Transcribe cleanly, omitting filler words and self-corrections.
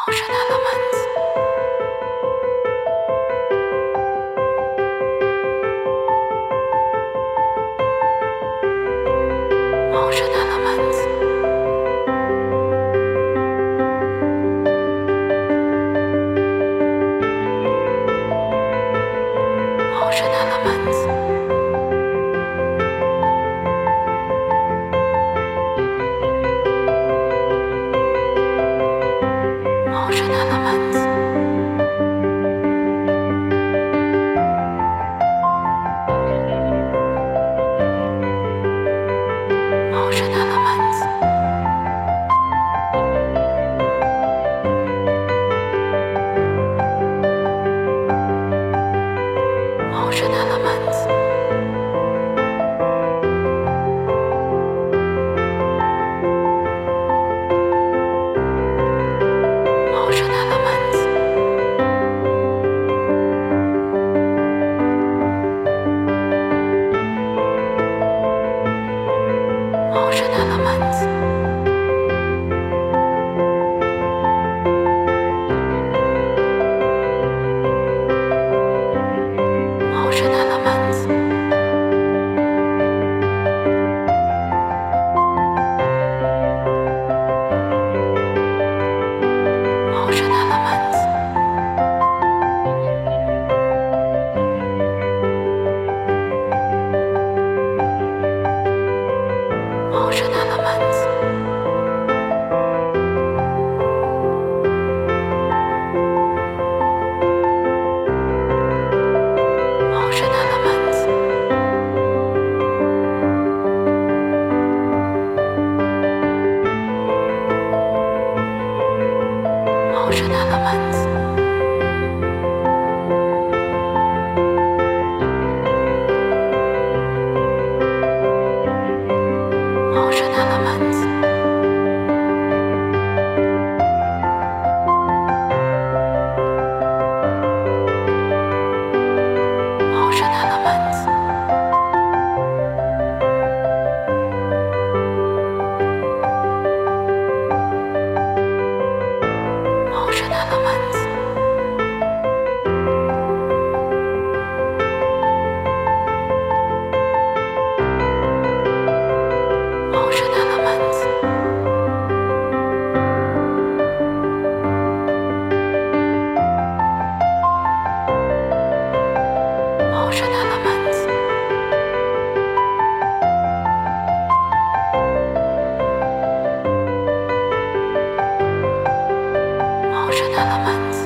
Emotional Elements. Emotional Elements. Emotional Elements. Emotional Elements. Emotional Elements. Emotional Elements. Emotional Elements. Emotional Elements. Emotional Elements. Emotional Elements. Emotional Elements. Emotional Elements. Emotional Elements. Emotional Elements. Emotional Elements. Emotional Elements. Emotional Elements. Emotional Elements. Emotional Elements.